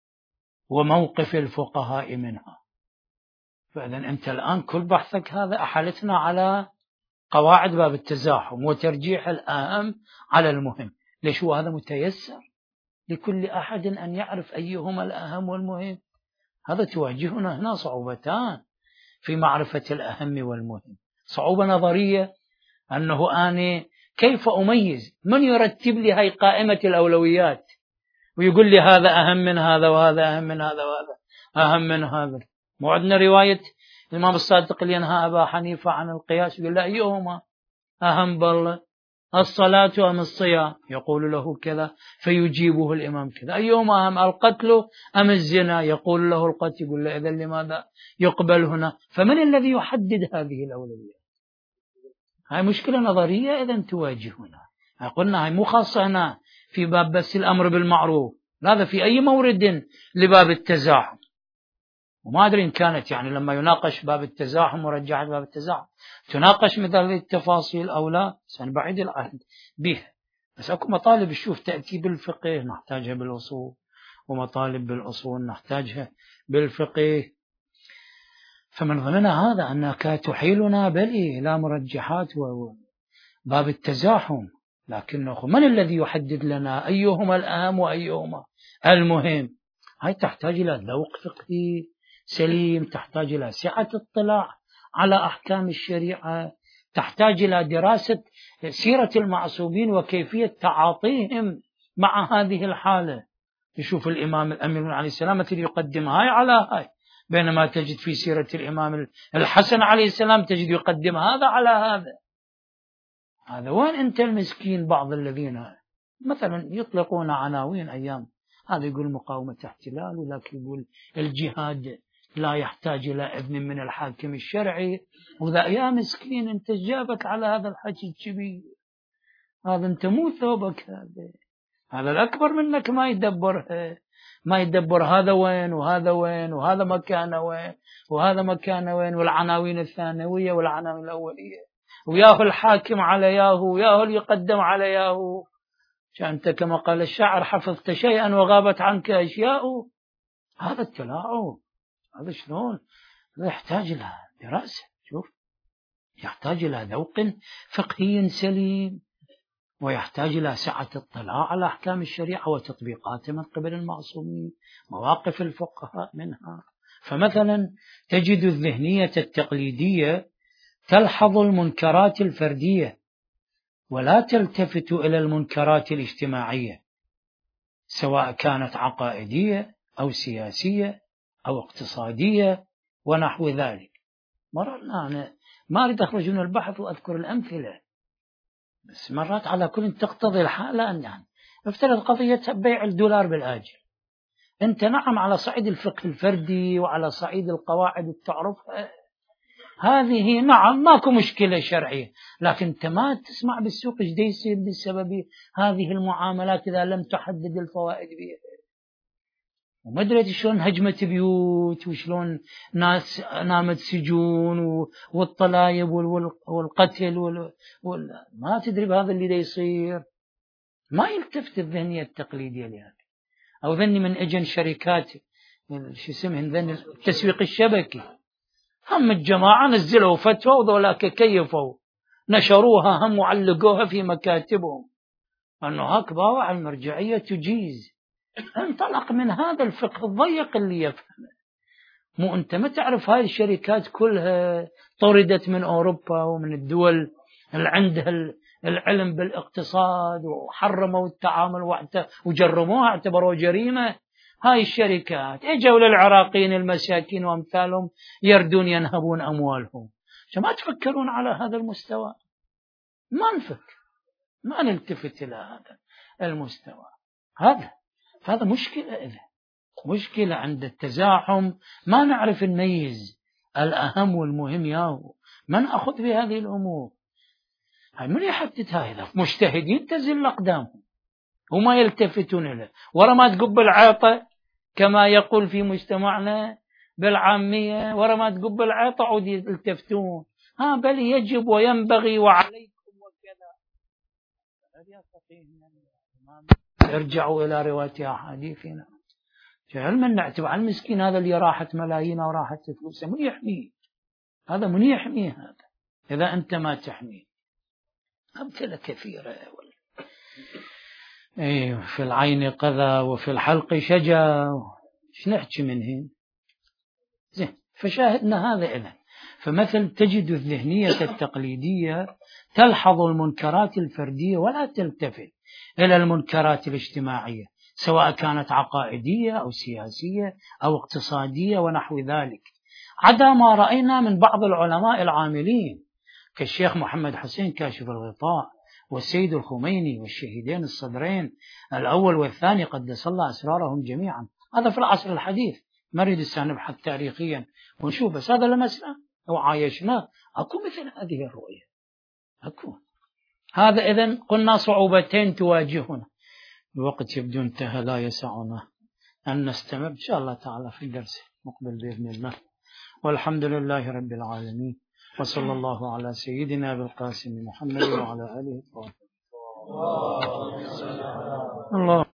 وموقف الفقهاء منها. فإذا أنت الآن كل بحثك هذا أحلتنا على قواعد باب التزاحم وترجيح الأهم على المهم. ليش؟ هو هذا متيسر لكل أحد أن يعرف أيهما الأهم والمهم. هذا تواجهنا هنا صعوبتان في معرفة الأهم والمهم. صعوبة نظرية، أنه أنا كيف أميز من يرتب لي هاي قائمة الأولويات ويقول لي هذا أهم من هذا وهذا أهم من هذا وهذا أهم من هذا. مو عندنا رواية الإمام الصادق اللي ينهى أبا حنيفة عن القياس، يقول له أيهما أهم بالله، الصلاة أم الصيام؟ يقول له كذا فيجيبه الإمام كذا. أيهما أهم، القتل أم الزنا؟ يقول له القتل. يقول له إذن لماذا يقبل هنا؟ فمن الذي يحدد هذه الأولويات؟ هاي مشكلة نظرية إذن تواجهنا. قلنا هاي مو خاصة هنا في باب بس الأمر بالمعروف، هذا في أي مورد لباب التزاحم. وما أدري إن كانت يعني لما يناقش باب التزاحم ورجعت باب التزاحم تناقش مثل هذه التفاصيل أو لا، سأنا بعيد العهد به. بس أكو مطالب الشوف تأتي بالفقه نحتاجها بالأصول، ومطالب بالأصول نحتاجها بالفقه. فمن ضمنها هذا أنك تحيلنا بلي إلى مرجحات وباب التزاحم، لكنه من الذي يحدد لنا أيهما الأهم وأيهما المهم؟ هاي تحتاج إلى ذوق فقهي سليم، تحتاج إلى سعة اطلاع على أحكام الشريعة، تحتاج إلى دراسة سيرة المعصومين وكيفية تعاطيهم مع هذه الحالة. يشوف الإمام الأمين عليه السلام مثل يقدم هاي على هاي، بينما تجد في سيرة الإمام الحسن عليه السلام تجد يقدم هذا على هذا. هذا وين أنت المسكين؟ بعض الذين مثلا يطلقون عناوين أيام، هذا يقول مقاومة احتلال، ولكن يقول الجهاد لا يحتاج إلى إذن من الحاكم الشرعي. وذا يا مسكين أنت جابك على هذا الحكي الكبير، هذا أنت مو ثوبك، هذا الأكبر منك ما يدبر هذا وين وهذا وين وهذا مكانه وين وهذا مكانه وين، والعناوين الثانوية والعناوين الأولية، وياهو الحاكم على ياهو، وياهو اللي يقدم على ياهو. أنت كما قال الشاعر حفظت شيئا وغابت عنك أشياء. هذا التلاعب، هذا شلون؟ هذا يحتاج إلى دراسة، شوف، يحتاج إلى ذوق فقهي سليم، ويحتاج إلى سعة اطلاع على أحكام الشريعة وتطبيقاتها من قبل المعصومين، مواقف الفقهاء منها. فمثلا تجد الذهنية التقليدية تلحظ المنكرات الفردية ولا تلتفت إلى المنكرات الاجتماعية، سواء كانت عقائدية أو سياسية أو اقتصادية ونحو ذلك. مرة أنا ما أريد أخرج من البحث وأذكر الأمثلة، بس مرات على كل تقتضي الحالة أن يعني افترض قضية بيع الدولار بالآجل، أنت نعم على صعيد الفقه الفردي وعلى صعيد القواعد التعرفها هذه نعم ماكو مشكلة شرعية، لكن أنت ما تسمع بالسوق ايش يصير بسبب هذه المعاملات إذا لم تحدد الفوائد بها. وما أدري شلون هجمت بيوت، وشلون ناس نامت سجون والطلايب والقتل ما تدري بهذا اللي يصير. ما يلتفت الذهنية التقليدية لهذا، أو ذني من أجن شركات شو اسمهن ذني التسويق الشبكي، هم الجماعة نزلوا فتوى وذولاك كيفوا نشروها هم وعلقوها في مكاتبهم أنه هاك باوع المرجعية تجيز. انطلق من هذا الفقه الضيق اللي يفهمه. مو أنت ما تعرف هاي الشركات كلها طردت من أوروبا ومن الدول اللي عندها العلم بالاقتصاد وحرموا التعامل وجرموها اعتبروا جريمة. هاي الشركات اجوا للعراقيين المساكين وامثالهم يردون ينهبون أموالهم. ما تفكرون على هذا المستوى؟ ما نفكر، ما نلتفت إلى هذا المستوى. هذا مشكلة. إذا مشكلة عند التزاحم ما نعرف نميز الأهم والمهم ياهو، ما نأخذ بهذه الأمور. هاي من يحدد هذا؟ مجتهدين تزل أقدامهم وما يلتفتون له، ورا ما تقبل عاطة كما يقول في مجتمعنا بالعامية، ورا ما تقبل عاطة عود يلتفتون. بل يجب وينبغي وعليكم وكذا. ارجعوا إلى رواية أحاديثنا. هل من نعتبر المسكين هذا اللي راحت ملايين وراحت فلوسه من يحميه؟ هذا من يحميه هذا إذا أنت ما تحميه؟ أمثلة كثيرة. في العين قذى وفي الحلق شجا، ايش نحكي من هنا؟ زين، فشاهدنا هذا. إذن فمثل تجد الذهنية التقليدية تلحظ المنكرات الفردية ولا تلتفت إلى المنكرات الاجتماعية، سواء كانت عقائدية أو سياسية أو اقتصادية ونحو ذلك، عدا ما رأينا من بعض العلماء العاملين كالشيخ محمد حسين كاشف الغطاء والسيد الخميني والشهيدين الصدرين الأول والثاني قدس الله أسرارهم جميعا. هذا في العصر الحديث، ما نريد نبحث تاريخيا ونشوف، بس هذا لمسنا وعايشنا. أكو مثل هذه الرؤية، أكو هذا. إذن قلنا صعوبتين تواجهنا، الوقت يبدو انتهى، لا يسعنا أن نستمر إن شاء الله تعالى في الدرس مقبل بإذن الله. والحمد لله رب العالمين، وصلى الله على سيدنا بالقاسم محمد وعلى آله الطاهرين. الله